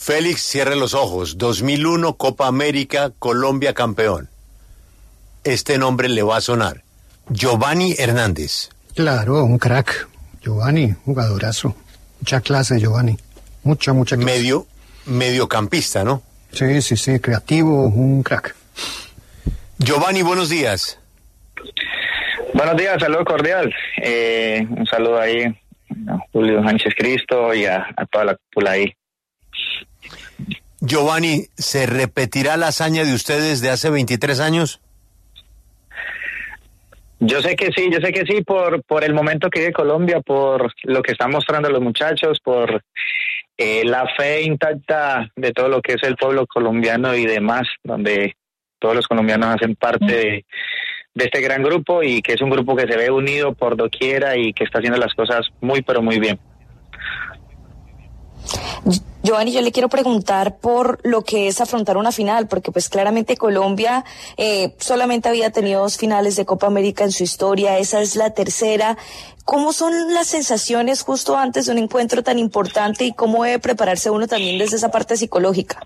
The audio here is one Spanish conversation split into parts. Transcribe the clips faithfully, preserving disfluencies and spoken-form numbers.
Félix, cierre los ojos. dos mil uno, Copa América, Colombia campeón. Este nombre le va a sonar. Giovanni Hernández. Claro, un crack. Giovanni, jugadorazo. Mucha clase, Giovanni. Mucha, mucha clase. Medio, mediocampista, ¿no? Sí, sí, sí, creativo, un crack. Giovanni, buenos días. Buenos días, saludo cordial. Eh, un saludo ahí a Julio Sánchez Cristo y a, a toda la cúpula ahí. Giovanni, ¿se repetirá la hazaña de ustedes de hace veintitrés años? Yo sé que sí, yo sé que sí, por por el momento que vive Colombia, por lo que están mostrando los muchachos, por eh, la fe intacta de todo lo que es el pueblo colombiano y demás, donde todos los colombianos hacen parte de, de este gran grupo y que es un grupo que se ve unido por doquiera y que está haciendo las cosas muy, pero muy bien. Giovanni, yo le quiero preguntar por lo que es afrontar una final, porque pues claramente Colombia eh, solamente había tenido dos finales de Copa América en su historia, esa es la tercera. ¿Cómo son las sensaciones justo antes de un encuentro tan importante y cómo debe prepararse uno también desde esa parte psicológica?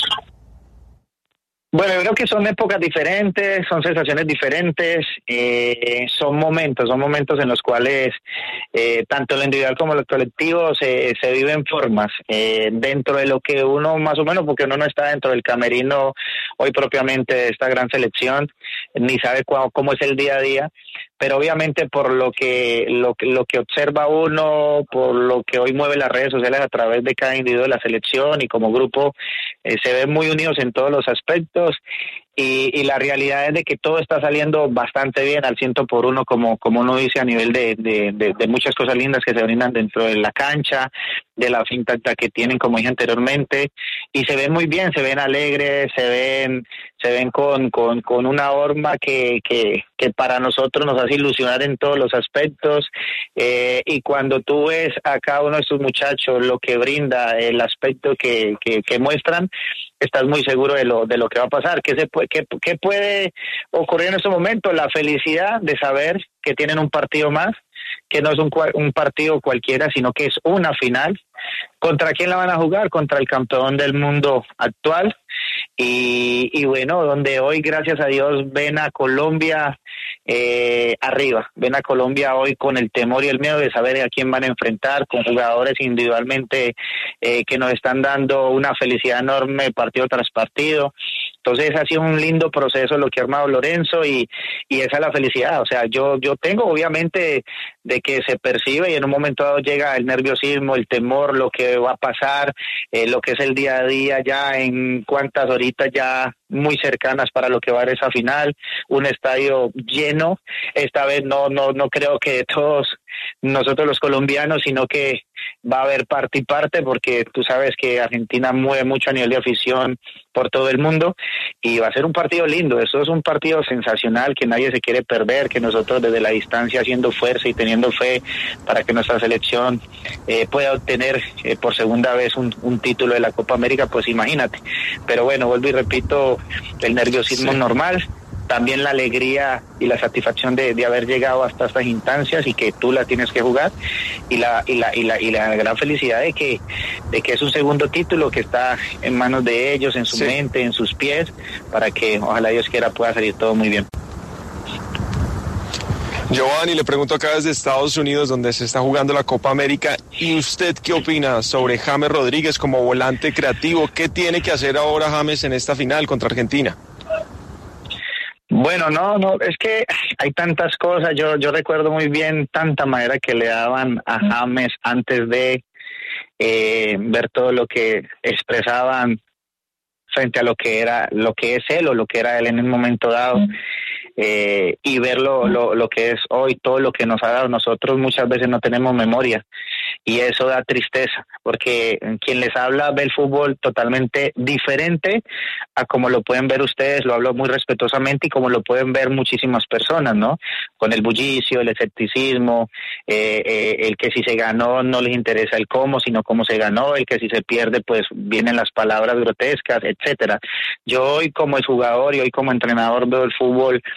Bueno, yo creo que son épocas diferentes, son sensaciones diferentes, eh, son momentos, son momentos en los cuales eh, tanto lo individual como lo colectivo se, se viven formas eh, dentro de lo que uno más o menos, porque uno no está dentro del camerino hoy propiamente de esta gran selección, ni sabe cómo, cómo es el día a día, pero obviamente por lo que, lo, lo que observa uno, por lo que hoy mueve las redes sociales a través de cada individuo de la selección y como grupo, eh, se ven muy unidos en todos los aspectos. Y, y la realidad es de que todo está saliendo bastante bien al ciento por uno, como como uno dice, a nivel de, de, de, de muchas cosas lindas que se brindan dentro de la cancha, de la fin intacta que tienen, como dije anteriormente, y se ven muy bien, se ven alegres, se ven se ven con con, con una horma que, que, que para nosotros nos hace ilusionar en todos los aspectos, eh, y cuando tú ves a cada uno de estos muchachos lo que brinda, el aspecto que, que, que muestran, estás muy seguro de lo de lo que va a pasar. ¿Qué, se puede, qué, qué puede ocurrir en este momento? La felicidad de saber que tienen un partido más, que no es un, un partido cualquiera, sino que es una final. ¿Contra quién la van a jugar? Contra el campeón del mundo actual. Y, y bueno, donde hoy, gracias a Dios, ven a Colombia eh, arriba, ven a Colombia hoy con el temor y el miedo de saber a quién van a enfrentar, con jugadores individualmente eh, que nos están dando una felicidad enorme partido tras partido. Entonces ha sido un lindo proceso lo que ha armado Lorenzo y, y esa es la felicidad. O sea, yo yo tengo obviamente de que se percibe y en un momento dado llega el nerviosismo, el temor, lo que va a pasar, eh, lo que es el día a día ya en cuántas horitas ya muy cercanas para lo que va a ser esa final, un estadio lleno. Esta vez no no no creo que todos nosotros los colombianos, sino que va a haber parte y parte, porque tú sabes que Argentina mueve mucho a nivel de afición por todo el mundo y va a ser un partido lindo. Eso es un partido sensacional que nadie se quiere perder, que nosotros desde la distancia haciendo fuerza y teniendo fe para que nuestra selección eh, pueda obtener eh, por segunda vez un, un título de la Copa América, pues imagínate. Pero bueno, vuelvo y repito, el nerviosismo sí. Normal, también la alegría y la satisfacción de, de haber llegado hasta estas instancias y que tú la tienes que jugar, y la y la y la y la gran felicidad de que de que es un segundo título que está en manos de ellos, en su sí. mente, en sus pies, para que ojalá Dios quiera pueda salir todo muy bien. Giovanni, le pregunto acá desde Estados Unidos, donde se está jugando la Copa América, ¿y usted qué opina sobre James Rodríguez como volante creativo? ¿Qué tiene que hacer ahora James en esta final contra Argentina? Bueno, no, no, es que hay tantas cosas. Yo yo recuerdo muy bien tanta manera que le daban a James antes de eh, ver todo lo que expresaban frente a lo que era, lo que es él o lo que era él en el momento dado. Eh, y ver lo, lo, lo que es hoy, todo lo que nos ha dado. Nosotros muchas veces no tenemos memoria y eso da tristeza, porque quien les habla ve el fútbol totalmente diferente a como lo pueden ver ustedes. Lo hablo muy respetuosamente y como lo pueden ver muchísimas personas, ¿no? Con el bullicio, el escepticismo, eh, eh, el que si se ganó no les interesa el cómo, sino cómo se ganó, el que si se pierde pues vienen las palabras grotescas, etcétera. Yo hoy como jugador y hoy como entrenador veo el fútbol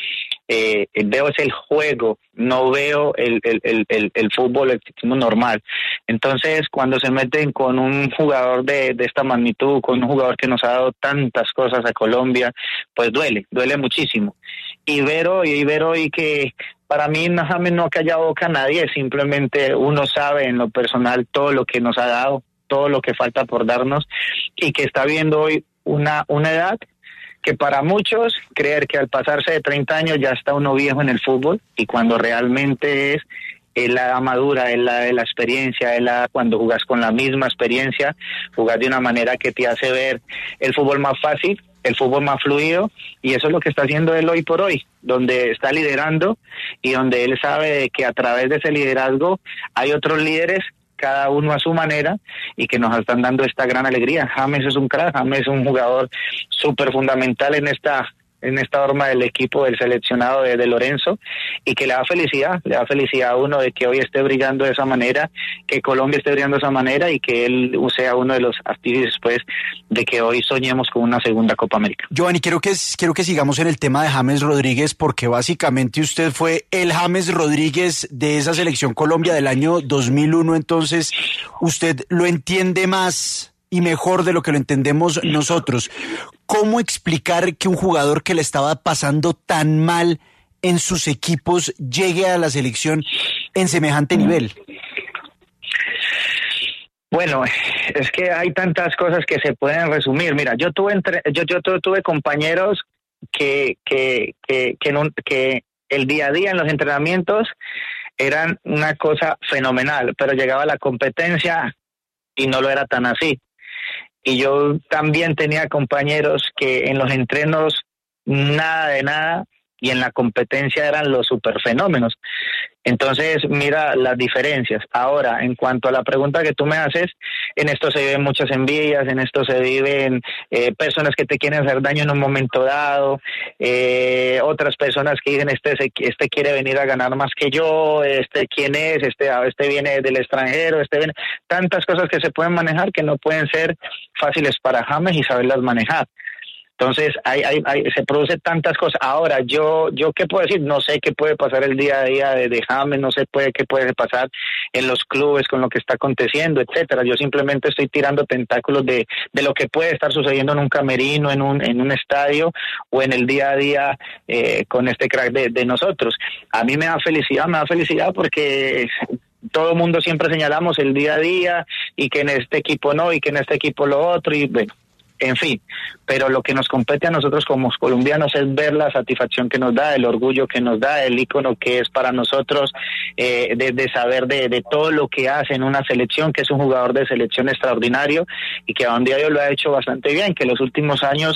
eh, veo es el juego, no veo el, el, el, el, el fútbol el normal. Entonces, cuando se meten con un jugador de, de esta magnitud, con un jugador que nos ha dado tantas cosas a Colombia, pues duele, duele muchísimo. Y ver hoy, y ver hoy que para mí James no ha callado boca a nadie, simplemente uno sabe en lo personal todo lo que nos ha dado, todo lo que falta por darnos, y que está viendo hoy una, una edad que para muchos creer que al pasarse de treinta años ya está uno viejo en el fútbol, y cuando realmente es, es la edad madura, es la de la experiencia, es la cuando jugas con la misma experiencia, jugas de una manera que te hace ver el fútbol más fácil, el fútbol más fluido, y eso es lo que está haciendo él hoy por hoy, donde está liderando y donde él sabe de que a través de ese liderazgo hay otros líderes, cada uno a su manera, y que nos están dando esta gran alegría. James es un crack, James es un jugador súper fundamental en esta en esta forma del equipo del seleccionado de, de Lorenzo, y que le da felicidad, le da felicidad a uno de que hoy esté brillando de esa manera, que Colombia esté brillando de esa manera, y que él sea uno de los artífices pues de que hoy soñemos con una segunda Copa América. Giovanni, quiero que, quiero que sigamos en el tema de James Rodríguez, porque básicamente usted fue el James Rodríguez de esa selección Colombia del año dos mil uno, entonces usted lo entiende más y mejor de lo que lo entendemos nosotros. ¿Cómo explicar que un jugador que le estaba pasando tan mal en sus equipos llegue a la selección en semejante nivel? Bueno, es que hay tantas cosas que se pueden resumir. Mira, yo tuve entre, yo, yo tuve compañeros que que que que, no, que el día a día en los entrenamientos eran una cosa fenomenal, pero llegaba la competencia y no lo era tan así. Y yo también tenía compañeros que en los entrenos nada de nada, y en la competencia eran los superfenómenos. Entonces, mira las diferencias. Ahora, en cuanto a la pregunta que tú me haces, en esto se viven muchas envidias, en esto se viven eh, personas que te quieren hacer daño en un momento dado, eh, otras personas que dicen, este este quiere venir a ganar más que yo, este quién es, este, este viene del extranjero, este viene... Tantas cosas que se pueden manejar que no pueden ser fáciles para James y saberlas manejar. Entonces, hay, hay, hay, se produce tantas cosas. Ahora, yo, yo qué puedo decir, no sé qué puede pasar el día a día de, de James, no sé puede, qué puede pasar en los clubes con lo que está aconteciendo, etcétera. Yo simplemente estoy tirando tentáculos de, de lo que puede estar sucediendo en un camerino, en un, en un estadio, o en el día a día eh, con este crack de, de nosotros. A mí me da felicidad, me da felicidad porque todo el mundo siempre señalamos el día a día, y que en este equipo no, y que en este equipo lo otro, y bueno, en fin, pero lo que nos compete a nosotros como colombianos es ver la satisfacción que nos da, el orgullo que nos da, el ícono que es para nosotros, eh, de, de saber de, de todo lo que hace en una selección, que es un jugador de selección extraordinario, y que a un día de hoy lo ha hecho bastante bien, que en los últimos años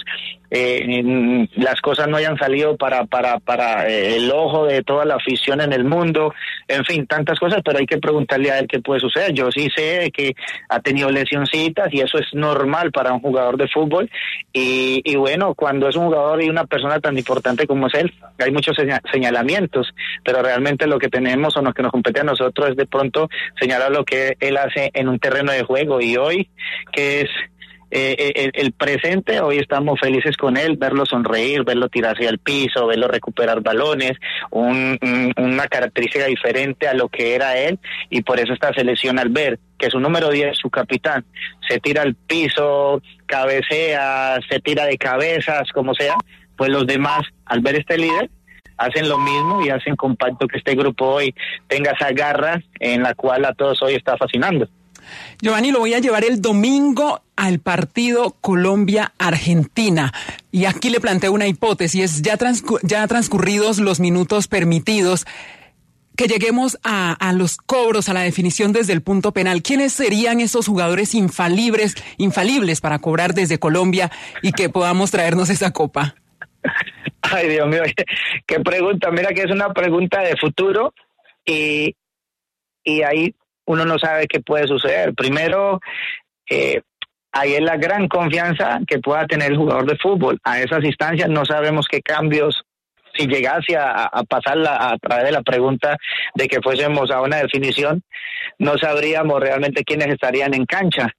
eh, las cosas no hayan salido para para para eh, el ojo de toda la afición en el mundo, en fin, tantas cosas, pero hay que preguntarle a él qué puede suceder. Yo sí sé que ha tenido lesioncitas, y eso es normal para un jugador de fútbol, y, y bueno, cuando es un jugador y una persona tan importante como es él, hay muchos señal, señalamientos, pero realmente lo que tenemos o lo que nos compete a nosotros es de pronto señalar lo que él hace en un terreno de juego, y hoy, que es Eh, el, el presente, hoy estamos felices con él, verlo sonreír, verlo tirarse al piso, verlo recuperar balones, un, un, una característica diferente a lo que era él, y por eso esta selección, al ver que su número diez, su capitán, se tira al piso, cabecea, se tira de cabezas, como sea, pues los demás, al ver este líder, hacen lo mismo y hacen compacto que este grupo hoy tenga esa garra en la cual a todos hoy está fascinando. Giovanni, lo voy a llevar el domingo al partido Colombia-Argentina. Y aquí le planteo una hipótesis, ya, transcu- ya transcurridos los minutos permitidos, que lleguemos a, a los cobros, a la definición desde el punto penal. ¿Quiénes serían esos jugadores infalibles, infalibles para cobrar desde Colombia y que podamos traernos esa copa? Ay, Dios mío, qué pregunta. Mira que es una pregunta de futuro, y, y ahí uno no sabe qué puede suceder. Primero, eh, ahí es la gran confianza que pueda tener el jugador de fútbol. A esas instancias no sabemos qué cambios, si llegase a, a pasar la, a través de la pregunta de que fuésemos a una definición, no sabríamos realmente quiénes estarían en cancha.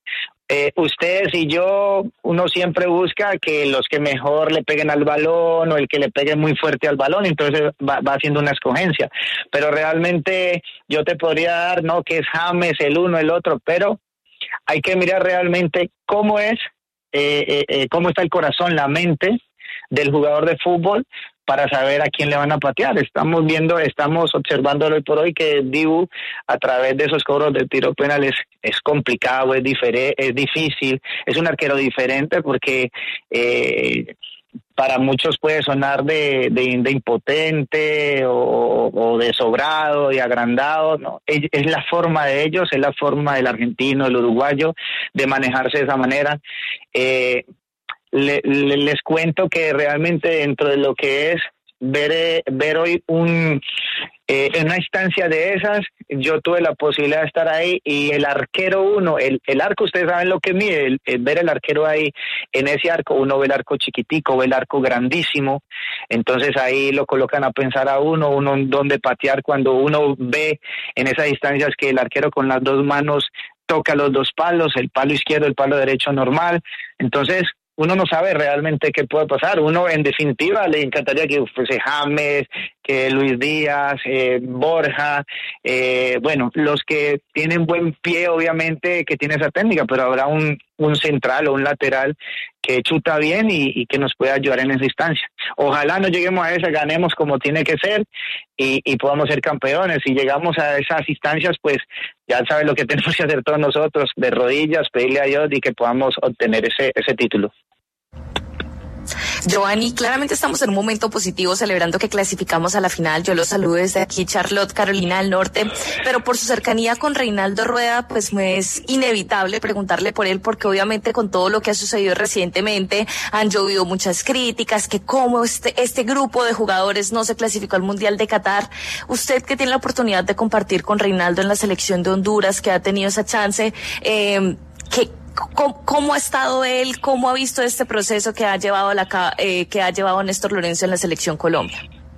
Eh, ustedes y yo, uno siempre busca que los que mejor le peguen al balón o el que le pegue muy fuerte al balón, entonces va, va haciendo una escogencia. Pero realmente yo te podría dar, no, que es James, el uno, el otro, pero hay que mirar realmente cómo es, eh, eh, eh, cómo está el corazón, la mente del jugador de fútbol para saber a quién le van a patear. Estamos viendo, estamos observando hoy por hoy que Dibu a través de esos cobros de tiro penal es, es complicado, es diferente, es difícil, es un arquero diferente porque eh, para muchos puede sonar de, de, de impotente o, o de sobrado y agrandado, ¿no? Es, es la forma de ellos, es la forma del argentino, del uruguayo de manejarse de esa manera. Eh, Le, le, les cuento que realmente dentro de lo que es ver, ver hoy un, eh, en una instancia de esas, yo tuve la posibilidad de estar ahí y el arquero uno, el, el arco, ustedes saben lo que mide, el, el ver el arquero ahí en ese arco, uno ve el arco chiquitico, ve el arco grandísimo, entonces ahí lo colocan a pensar a uno, uno dónde patear cuando uno ve en esas distancias que el arquero con las dos manos toca los dos palos, el palo izquierdo, el palo derecho normal, entonces uno no sabe realmente qué puede pasar. Uno, en definitiva, le encantaría que fuese James, que Luis Díaz, eh, Borja, eh, bueno, los que tienen buen pie, obviamente, que tiene esa técnica, pero habrá un, un central o un lateral que chuta bien y, y que nos pueda ayudar en esa instancia. Ojalá no lleguemos a esa, ganemos como tiene que ser y, y podamos ser campeones. Si llegamos a esas instancias, pues ya saben lo que tenemos que hacer todos nosotros, de rodillas, pedirle a Dios y que podamos obtener ese, ese título. Giovanni, claramente estamos en un momento positivo celebrando que clasificamos a la final. Yo los saludo desde aquí, Charlotte, Carolina del Norte, pero por su cercanía con Reinaldo Rueda, pues me es inevitable preguntarle por él, porque obviamente con todo lo que ha sucedido recientemente han llovido muchas críticas, que cómo este, este grupo de jugadores no se clasificó al Mundial de Qatar. Usted que tiene la oportunidad de compartir con Reinaldo en la selección de Honduras, que ha tenido esa chance, eh, que ¿Cómo, ¿Cómo ha estado él? ¿Cómo ha visto este proceso que ha llevado la eh, que ha llevado Néstor Lorenzo en la selección Colombia?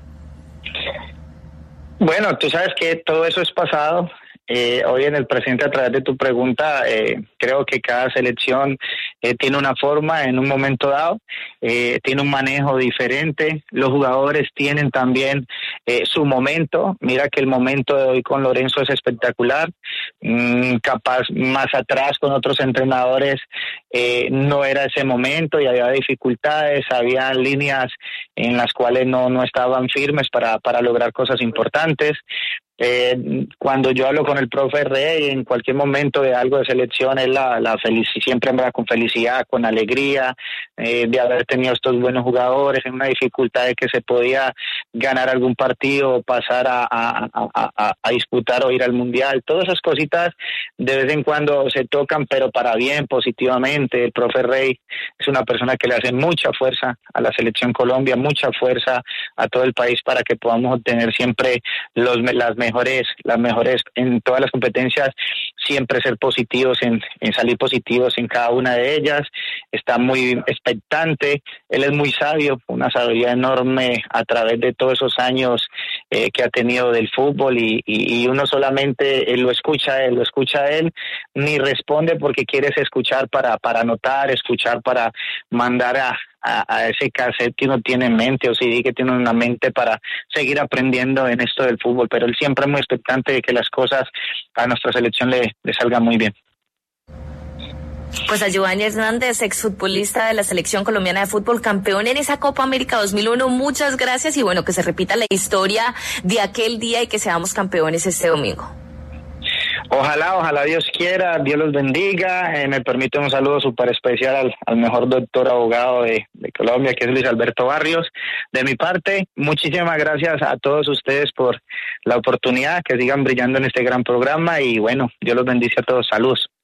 Bueno, tú sabes que todo eso es pasado. Eh, hoy en el presente, a través de tu pregunta, eh, creo que cada selección eh, tiene una forma en un momento dado, eh, tiene un manejo diferente, los jugadores tienen también eh, su momento. Mira que el momento de hoy con Lorenzo es espectacular, mm, capaz más atrás con otros entrenadores eh, no era ese momento y había dificultades, había líneas en las cuales no, no estaban firmes para, para lograr cosas importantes. Eh, cuando yo hablo con el profe Rey en cualquier momento de algo de selección, es la, la felicidad, siempre habla con felicidad, con alegría eh, de haber tenido estos buenos jugadores, en una dificultad de que se podía ganar algún partido o pasar a, a, a, a, a disputar o ir al mundial. Todas esas cositas de vez en cuando se tocan, pero para bien, positivamente. El profe Rey es una persona que le hace mucha fuerza a la selección Colombia, mucha fuerza a todo el país para que podamos obtener siempre los, las mejores, las mejores en todas las competencias, siempre ser positivos, en, en salir positivos en cada una de ellas. Está muy expectante, él es muy sabio, una sabiduría enorme a través de todos esos años eh, que ha tenido del fútbol y, y, y uno solamente eh, lo escucha a él, lo escucha a él, ni responde porque quieres escuchar para, para anotar, escuchar para mandar a A, a ese cassette que uno tiene en mente o C D que tiene en la mente para seguir aprendiendo en esto del fútbol, pero él siempre es muy expectante de que las cosas a nuestra selección le, le salgan muy bien. Pues a Giovanni Hernández, exfutbolista de la selección colombiana de fútbol, campeón en esa Copa América dos mil uno, muchas gracias y bueno, que se repita la historia de aquel día y que seamos campeones este domingo. Ojalá, ojalá Dios quiera, Dios los bendiga. Eh, me permite un saludo súper especial al, al mejor doctor abogado de, de Colombia, que es Luis Alberto Barrios. De mi parte, muchísimas gracias a todos ustedes por la oportunidad, que sigan brillando en este gran programa y bueno, Dios los bendice a todos. Saludos.